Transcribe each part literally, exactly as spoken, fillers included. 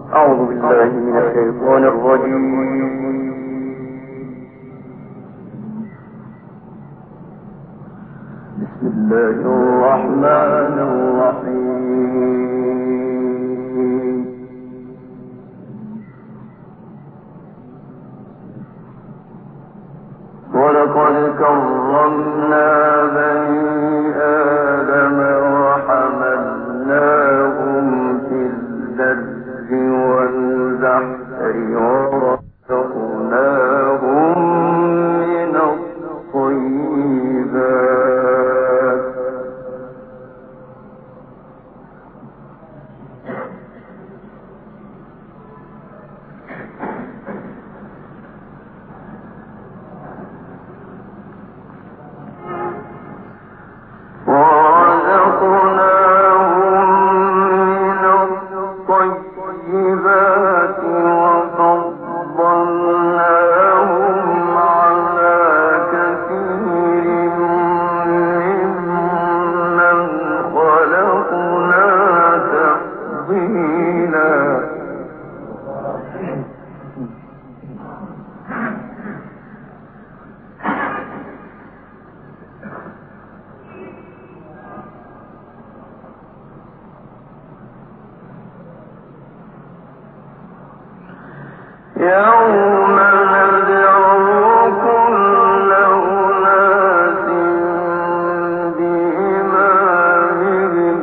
أعوذ بالله من الشيطان الرجيم. بسم الله الرحمن الرحيم. ولقد كرمنا بني آدم وحملناهم في البر والبحر ورزقناهم من الطيبات يوم ندعو كل أناس بإمامهم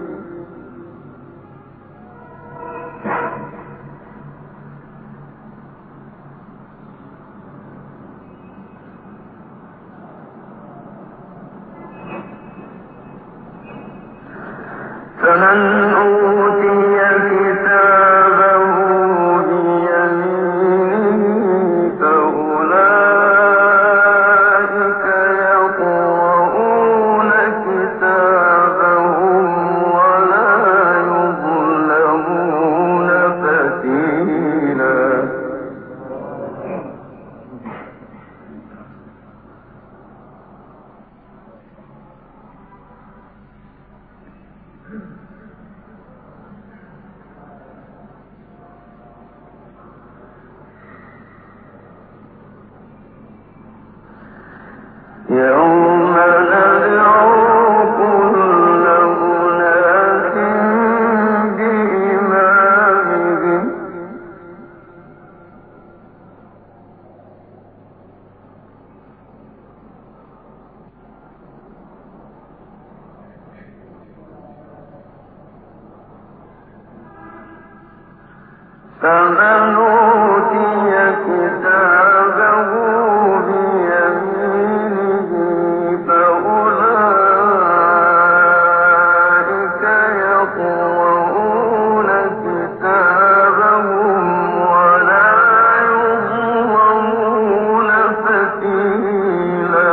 فمن أوتي كتابه يوم ندعو كل أناس بإمامهم فمن أوتي كتابه بيمينه فأولئك يقرؤون كتابهم ولا يظلمون فتيلا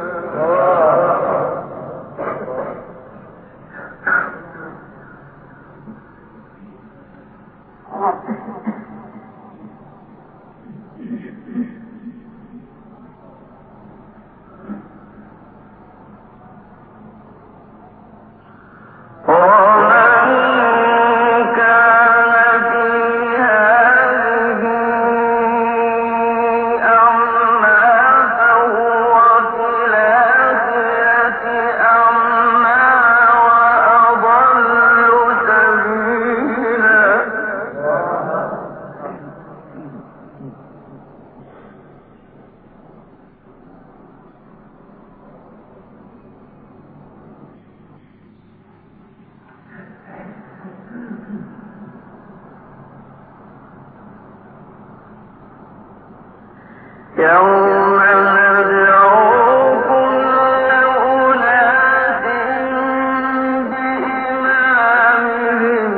يوم ندعو كل أناس بإمامهم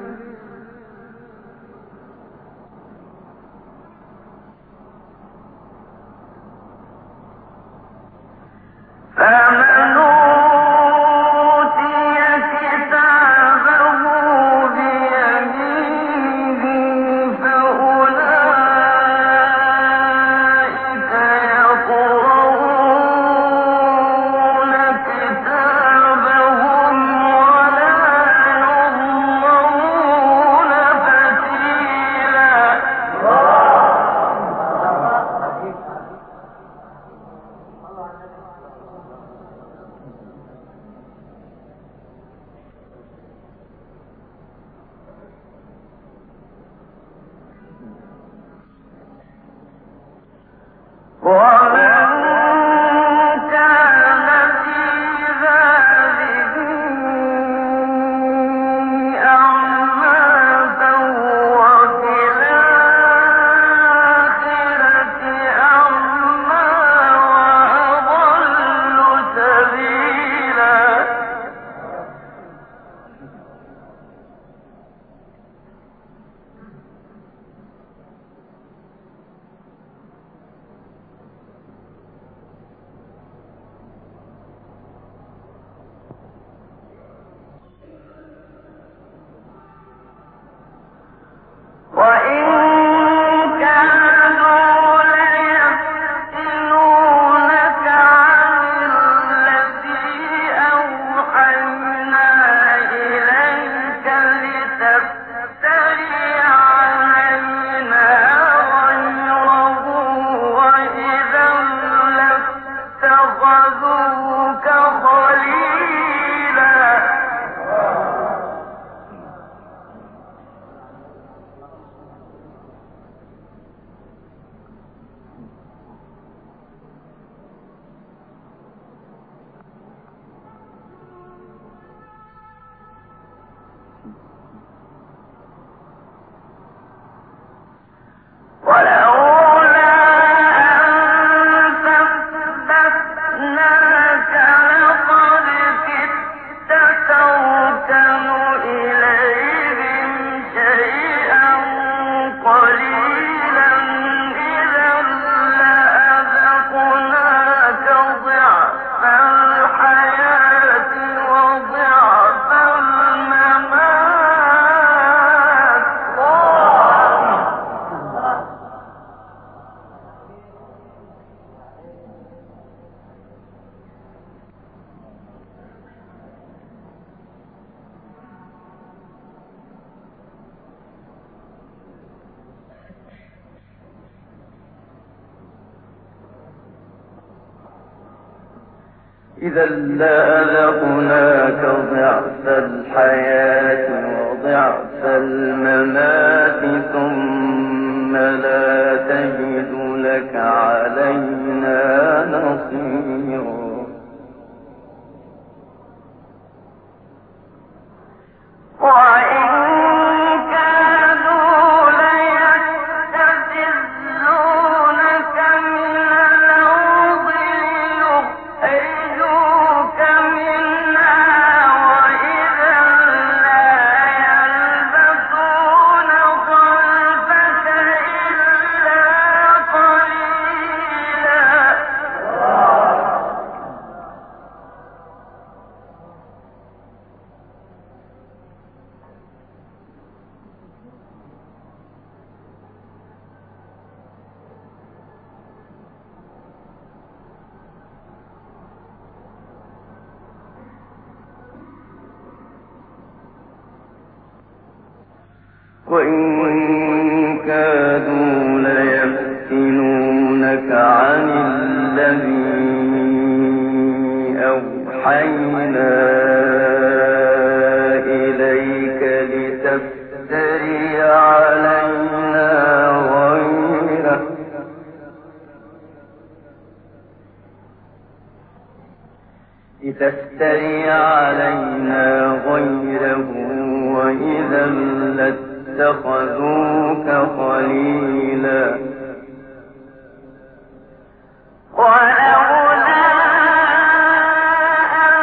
فمن أوتي كتابه بيمينه فأولئك إذا لأذقناك ضعف الحياة وضعف الممات ثم لا تجد لك علينا نصيرا. وإن كادوا ليفتنونك عن الذي أوحينا إليك لتفتري علينا غيره لتفتري علينا غيره وإذا لاتخذوك خليلا. ولولا أن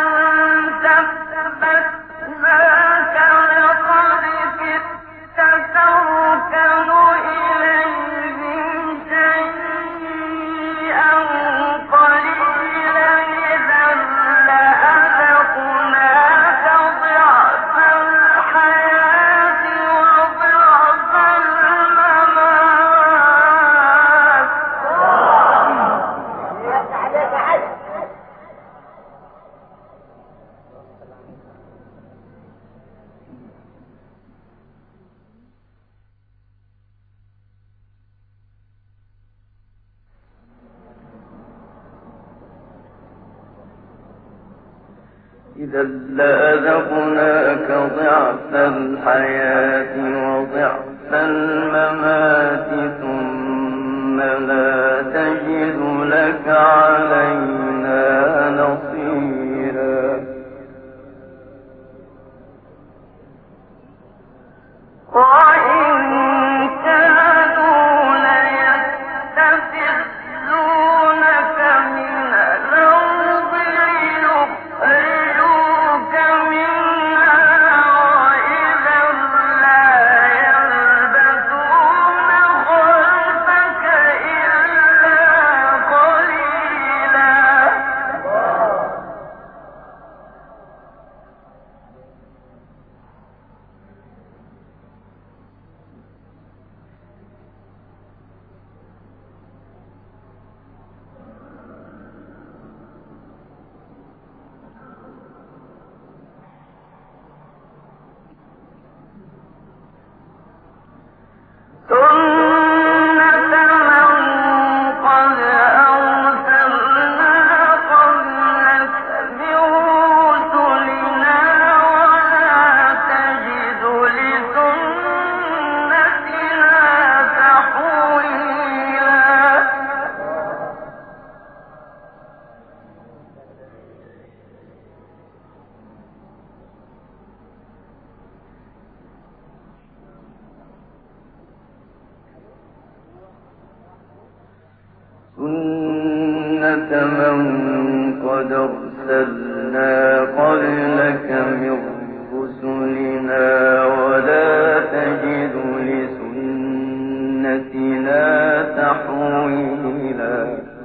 تثبتناك لقد كدت تركن إليهم شيئا قليلا إذا لأذقناك ضعف الحياة وضعف الممات. إذا لأذقناك ضعف الحياة وضعف الممات ثم لا تجد من قد أرسلنا قبلك من رسلنا ولا تجد لسنتنا تحويلا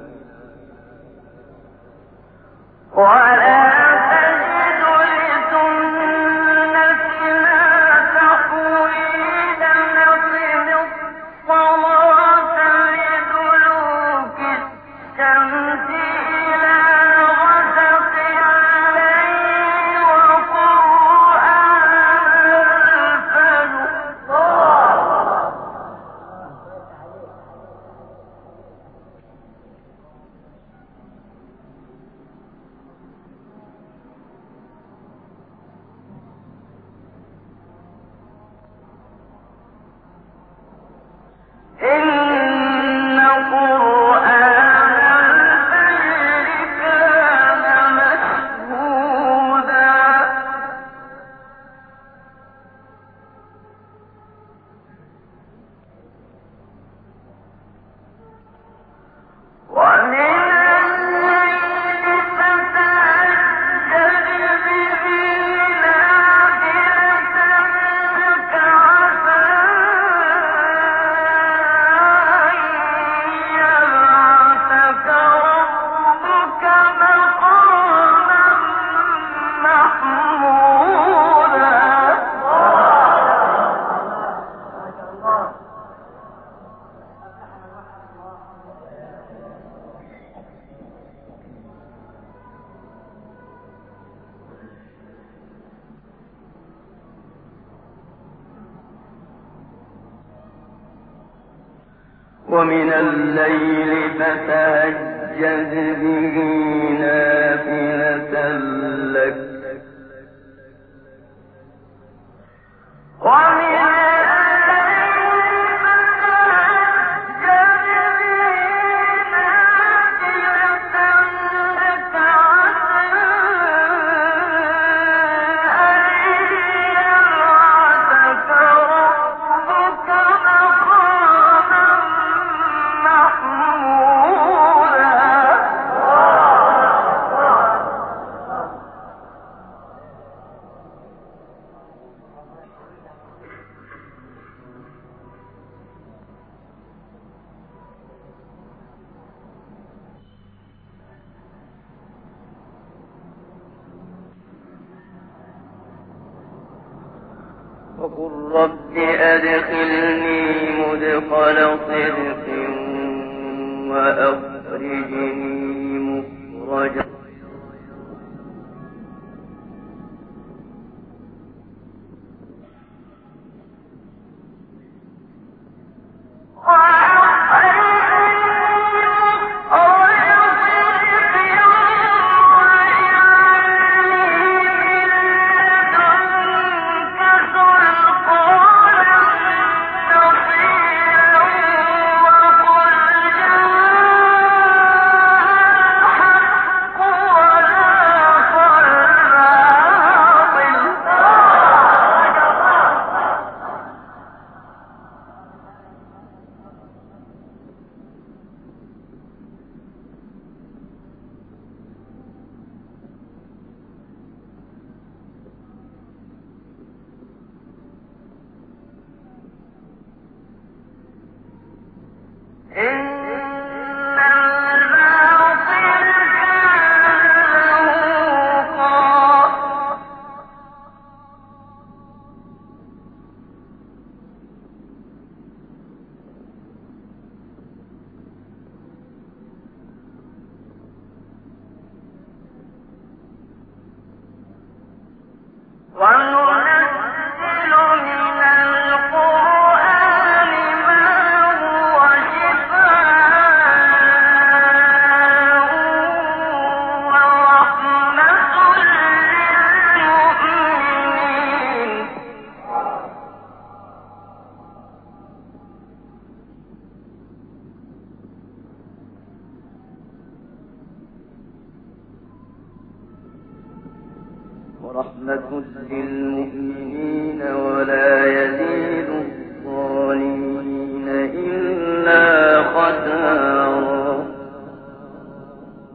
ولا تجد لسنتنا تحويلا نقم الصلاة لدلوك الشمس إلى غسق الليل وقرآن الفجر إن قرآن الفجر كان مشهودا ومن الليل فتهجد به نافلة لك عسى أن يبعثك ربك مقاما محمودا ومن الليل فتهجد به نافلة لك ومن الليل فتهجد به نافلة لك عسى أن يبعثك ربك مقاما محمودا وقل رب أدخلني مدخل صدق وأخرجني مخرج ورحمة للمؤمنين ولا يزيد الظالمين إلا خسارا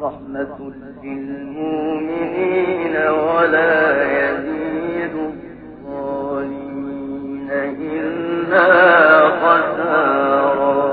ورحمة للمؤمنين ولا يزيد الظالمين إلا خسارا.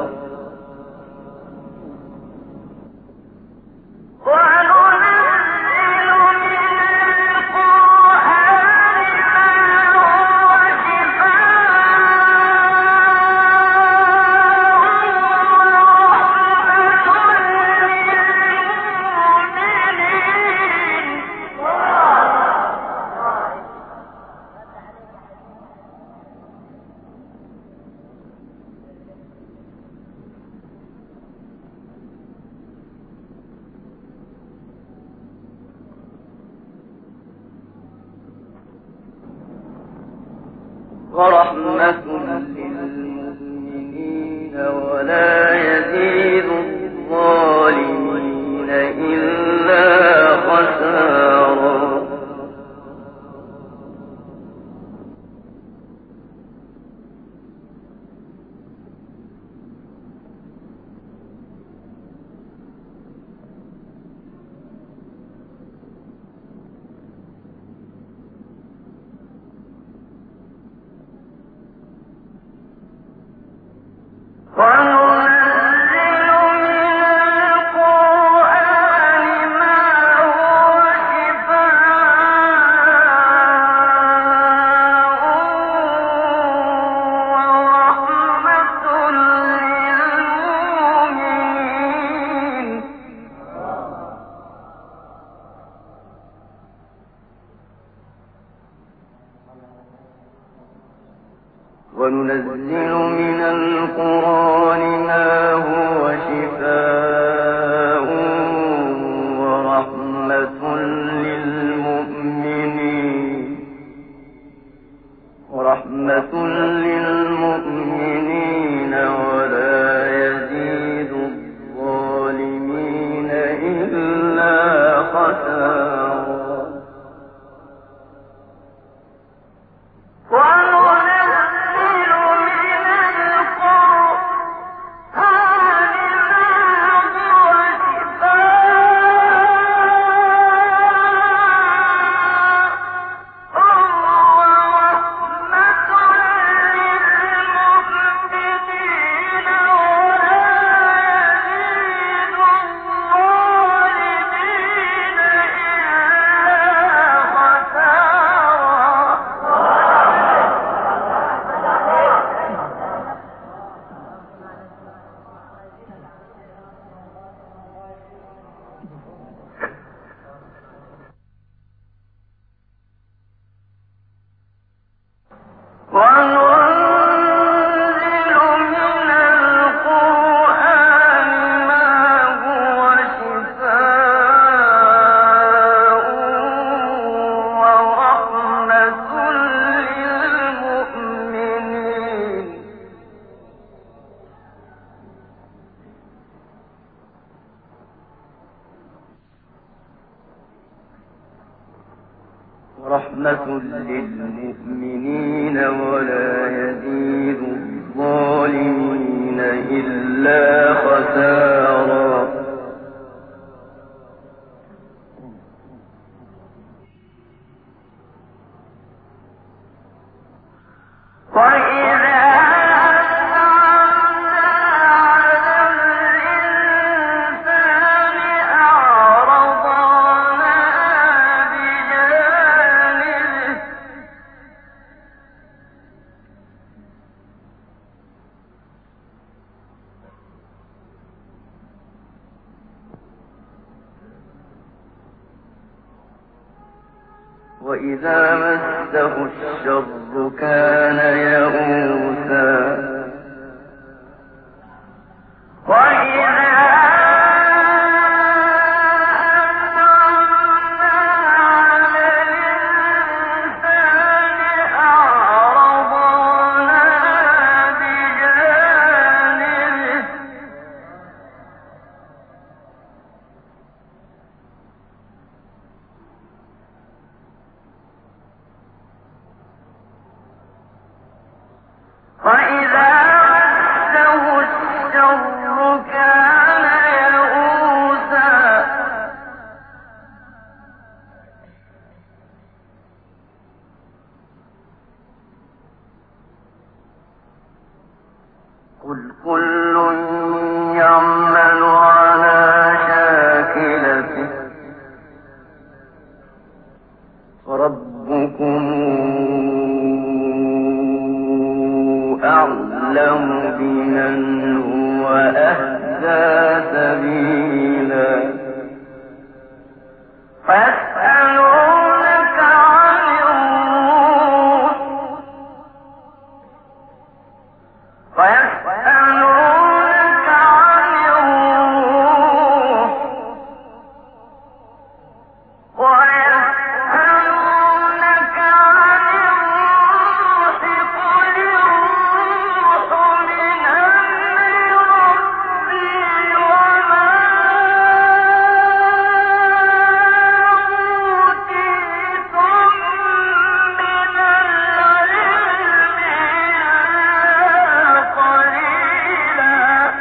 ورحمة للمؤمنين ولا يزيد الظالمين إلا خسارا. وننزل من القرآن ما هو شفاء ورحمة للمؤمنين ورحمة للمؤمنين ولا يزيد الظالمين إلا خسارا. رحمة للمؤمنين ولا يزيد الظالمين إلا خسارا. وإذا مسه الشر كان يئوسا. وإذا قل كل يعمل على شاكلته فربكم أعلم بمن هو أهدى سبيلا فيسألونك عن الروح فيسألونك عن الروح ويسألونك عن الروح قل الروح من أمر ربي وما أوتيتم من العلم إلا قليلا.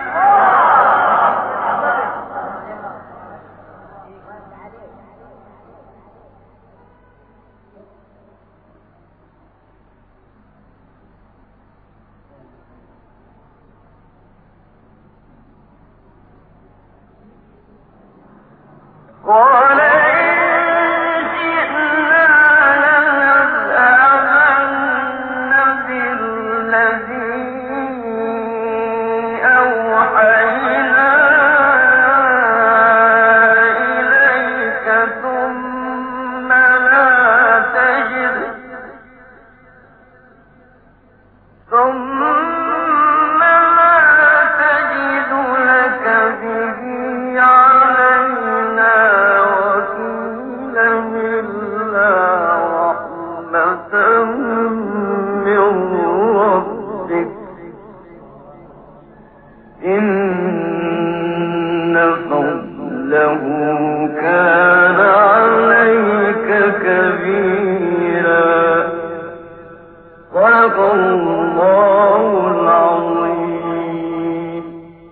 قال إن شئنا لنذهبن بالذي أوحينا إليك ثم لا تجد ثم لا تجد لك به علينا وكيلا إلا رحمة من ربك إن فضله